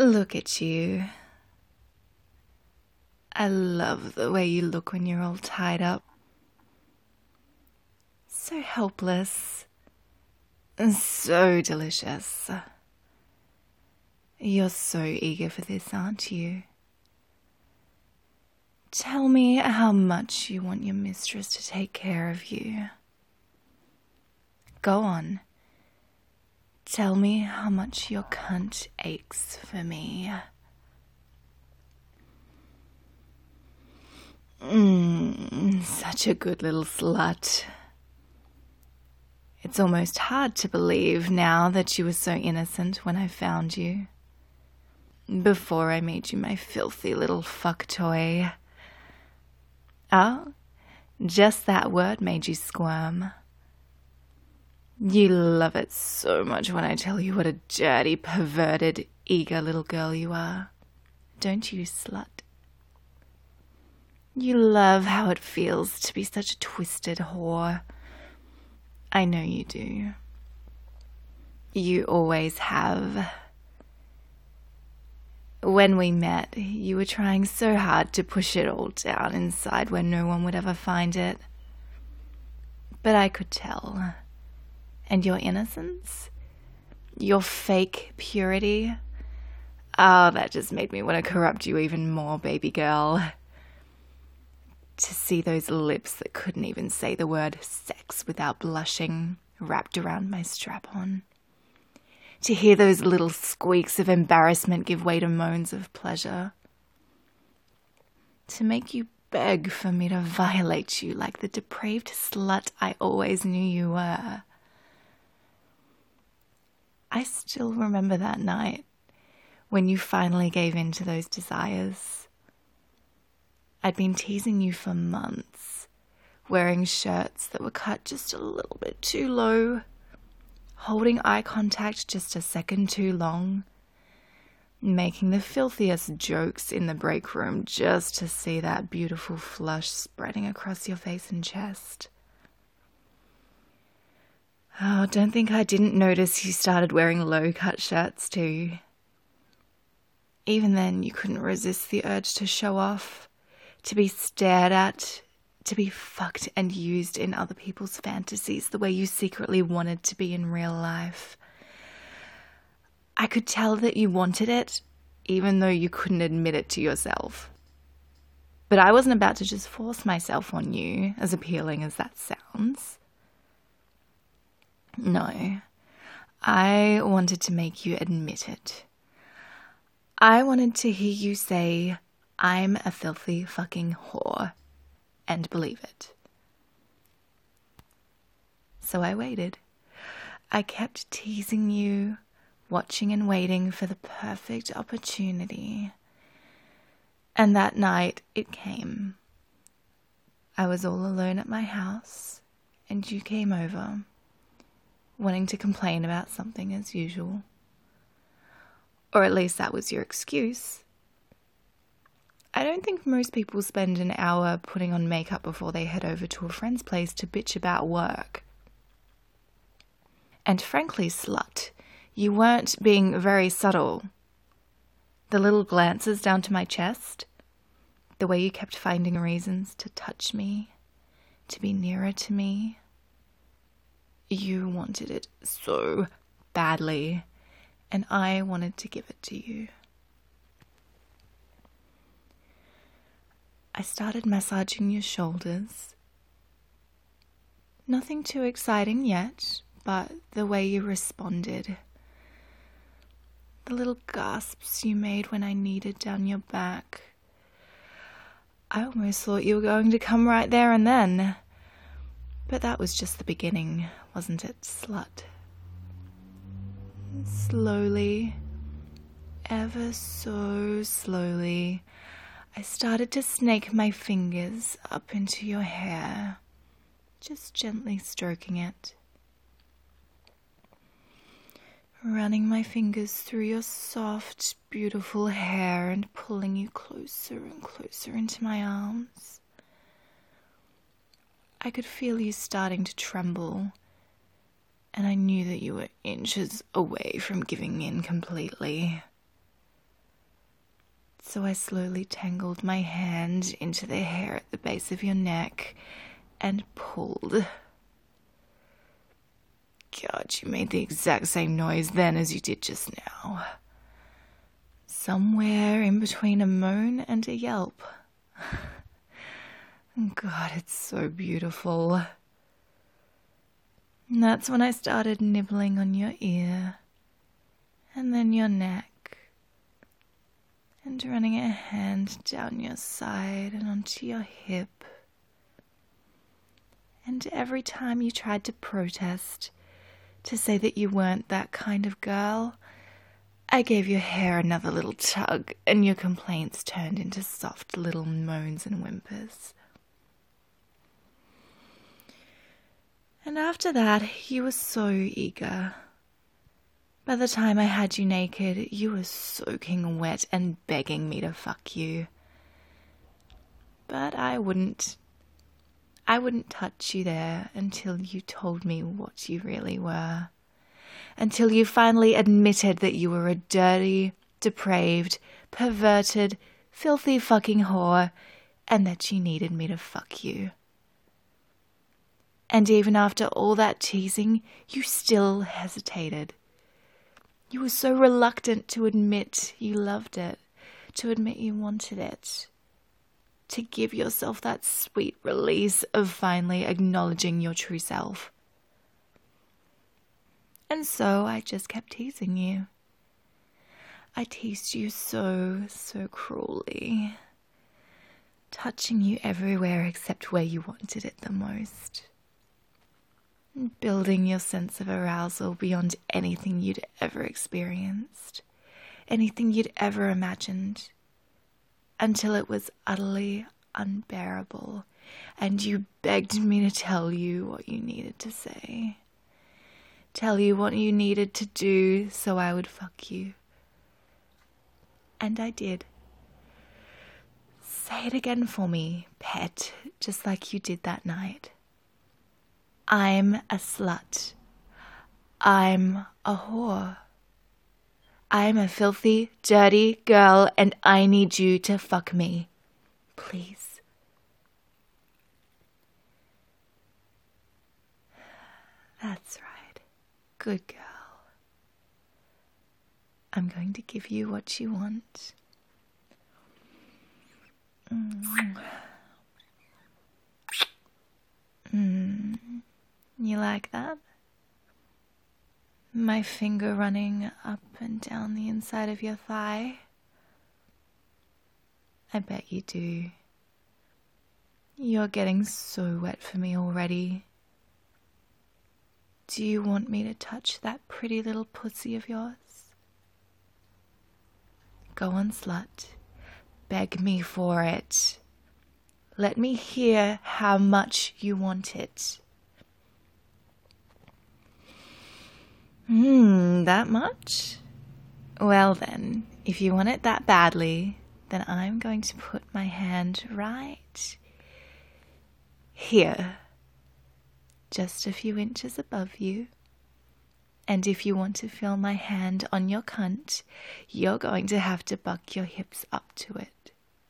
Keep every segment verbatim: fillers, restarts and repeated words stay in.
Look at you. I love the way you look when you're all tied up. So helpless. And so delicious. You're so eager for this, aren't you? Tell me how much you want your mistress to take care of you. Go on. Tell me how much your cunt aches for me. Mmm, such a good little slut. It's almost hard to believe now that you were so innocent when I found you. Before I made you my filthy little fuck toy. Oh, just that word made you squirm. You love it so much when I tell you what a dirty, perverted, eager little girl you are. Don't you, slut? You love how it feels to be such a twisted whore. I know you do. You always have. When we met, you were trying so hard to push it all down inside where no one would ever find it. But I could tell. And your innocence? Your fake purity? Oh, that just made me want to corrupt you even more, baby girl. To see those lips that couldn't even say the word sex without blushing wrapped around my strap-on. To hear those little squeaks of embarrassment give way to moans of pleasure. To make you beg for me to violate you like the depraved slut I always knew you were. I still remember that night when you finally gave in to those desires. I'd been teasing you for months, wearing shirts that were cut just a little bit too low, holding eye contact just a second too long, making the filthiest jokes in the break room just to see that beautiful flush spreading across your face and chest. Oh, don't think I didn't notice you started wearing low-cut shirts too. Even then, you couldn't resist the urge to show off, to be stared at, to be fucked and used in other people's fantasies the way you secretly wanted to be in real life. I could tell that you wanted it, even though you couldn't admit it to yourself. But I wasn't about to just force myself on you, as appealing as that sounds. No, I wanted to make you admit it. I wanted to hear you say, I'm a filthy fucking whore, and believe it. So I waited. I kept teasing you, watching and waiting for the perfect opportunity. And that night it came. I was all alone at my house, and you came over, wanting to complain about something as usual. Or at least that was your excuse. I don't think most people spend an hour putting on makeup before they head over to a friend's place to bitch about work. And frankly, slut, you weren't being very subtle. The little glances down to my chest, the way you kept finding reasons to touch me, to be nearer to me. You wanted it so badly, and I wanted to give it to you. I started massaging your shoulders. Nothing too exciting yet, but the way you responded. The little gasps you made when I kneaded down your back. I almost thought you were going to come right there and then. But that was just the beginning, wasn't it, slut? Slowly, ever so slowly, I started to snake my fingers up into your hair, just gently stroking it. Running my fingers through your soft, beautiful hair and pulling you closer and closer into my arms. I could feel you starting to tremble, and I knew that you were inches away from giving in completely. So I slowly tangled my hand into the hair at the base of your neck and pulled. God, you made the exact same noise then as you did just now. Somewhere in between a moan and a yelp. God, it's so beautiful. And that's when I started nibbling on your ear, and then your neck, and running a hand down your side and onto your hip. And every time you tried to protest, to say that you weren't that kind of girl, I gave your hair another little tug, and your complaints turned into soft little moans and whimpers. And after that, you were so eager. By the time I had you naked, you were soaking wet and begging me to fuck you. But I wouldn't. I wouldn't touch you there until you told me what you really were. Until you finally admitted that you were a dirty, depraved, perverted, filthy fucking whore, and that you needed me to fuck you. And even after all that teasing, you still hesitated. You were so reluctant to admit you loved it, to admit you wanted it, to give yourself that sweet release of finally acknowledging your true self. And so I just kept teasing you. I teased you so, so cruelly, touching you everywhere except where you wanted it the most. Building your sense of arousal beyond anything you'd ever experienced, anything you'd ever imagined, until it was utterly unbearable, and you begged me to tell you what you needed to say. Tell you what you needed to do so I would fuck you. And I did. Say it again for me, pet, just like you did that night. I'm a slut. I'm a whore. I'm a filthy, dirty girl, and I need you to fuck me. Please. That's right. Good girl. I'm going to give you what you want. Mm. Mm. You like that? My finger running up and down the inside of your thigh? I bet you do. You're getting so wet for me already. Do you want me to touch that pretty little pussy of yours? Go on, slut. Beg me for it. Let me hear how much you want it. Hmm, that much? Well then, if you want it that badly, then I'm going to put my hand right here, just a few inches above you. And if you want to feel my hand on your cunt, you're going to have to buck your hips up to it.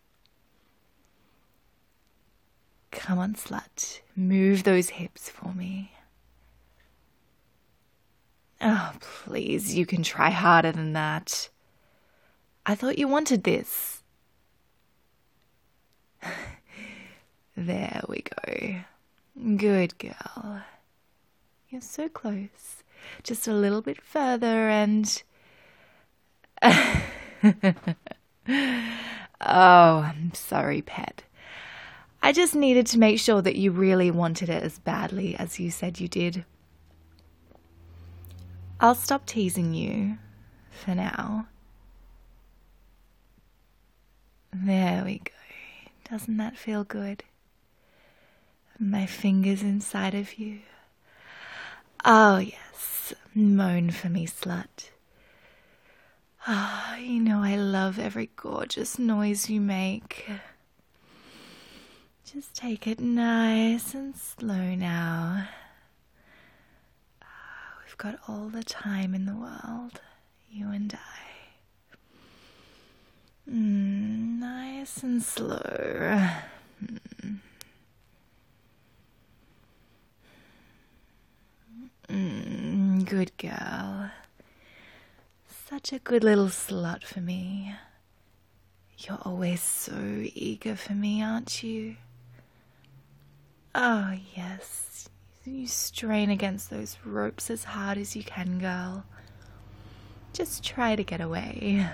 Come on, slut, move those hips for me. Oh, please, you can try harder than that. I thought you wanted this. There we go. Good girl. You're so close. Just a little bit further and... Oh, I'm sorry, pet. I just needed to make sure that you really wanted it as badly as you said you did. I'll stop teasing you for now. There we go. Doesn't that feel good? My fingers inside of you. Oh, yes. Moan for me, slut. Ah, oh, you know I love every gorgeous noise you make. Just take it nice and slow now. We've got all the time in the world, you and I. Hmm. Nice and slow. Hmm. Mm, good girl. Such a good little slut for me. You're always so eager for me, aren't you? Oh, yes. You strain against those ropes as hard as you can, girl. Just try to get away.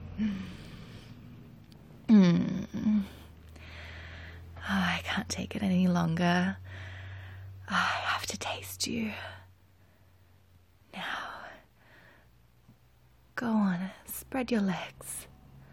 Mm. Oh, I can't take it any longer. Oh, I have to taste you. Now, go on, spread your legs.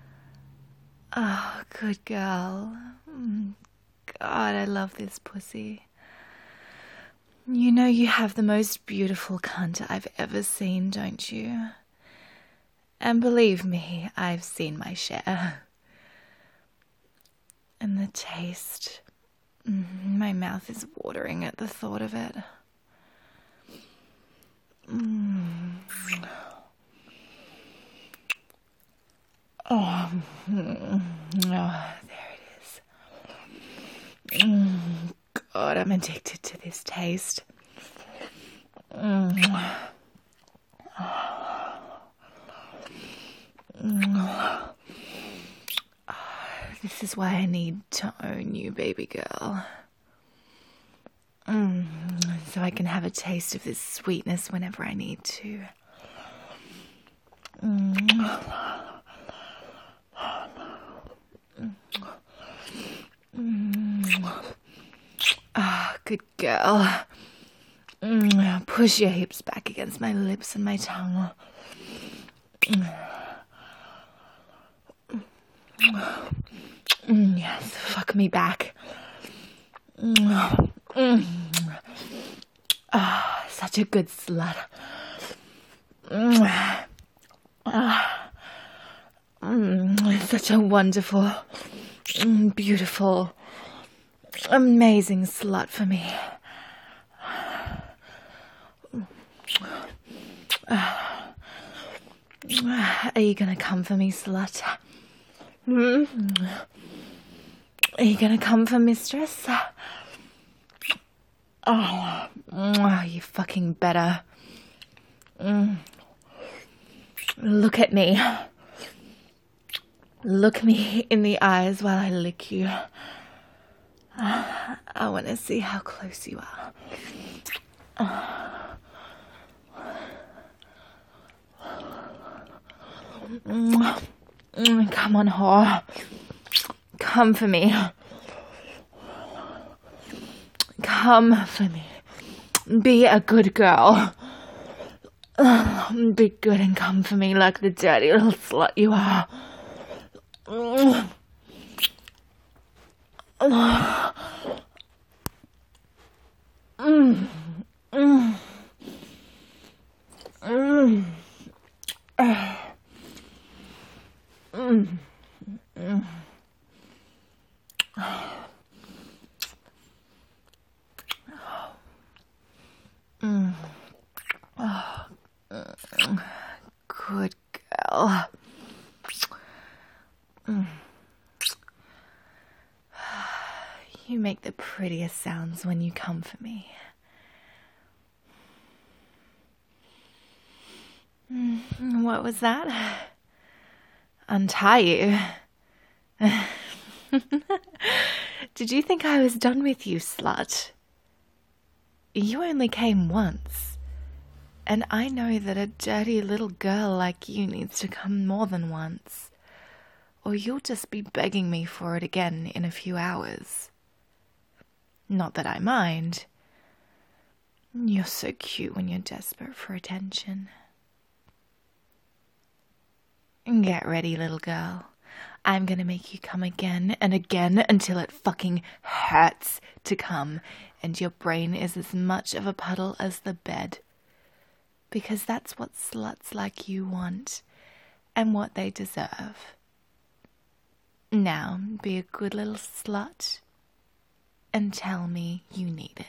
Oh, good girl. Mm. God, I love this pussy. You know you have the most beautiful cunt I've ever seen, don't you? And believe me, I've seen my share. And the taste. Mm, my mouth is watering at the thought of it. Mm. Oh, mm. Oh, there it is. Mm. God, I'm addicted to this taste. Mm. Mm. This is why I need to own you, baby girl. Mm. So I can have a taste of this sweetness whenever I need to. Mm. Mm. Ah, oh, good girl. Mm. Push your hips back against my lips and my tongue. Mm. Mm, yes, fuck me back. Mm. Mm. Ah, such a good slut. Mm. Ah. Mm. Such a wonderful, mm, beautiful, amazing slut for me. Ah. Are you gonna come for me, slut? Mm. Are you gonna come for mistress? Oh, oh you fucking better. Mm. Look at me. Look me in the eyes while I lick you. I want to see how close you are. Mm. Come on, whore. Come for me. Come for me. Be a good girl. Be good and come for me like the dirty little slut you are. Mm. Mm. Mm. Mm. Mm. Mm. Mm. Oh. Mm. Good girl. Mm. You make the prettiest sounds when you come for me. Mm. What was that? Untie you? Did you think I was done with you, slut? You only came once. And I know that a dirty little girl like you needs to come more than once. Or you'll just be begging me for it again in a few hours. Not that I mind. You're so cute when you're desperate for attention. Get ready, little girl. I'm gonna make you come again and again until it fucking hurts to come and your brain is as much of a puddle as the bed. Because that's what sluts like you want and what they deserve. Now, be a good little slut and tell me you need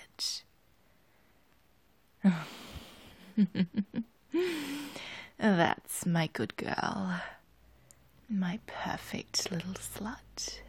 it. That's my good girl. My perfect little slut.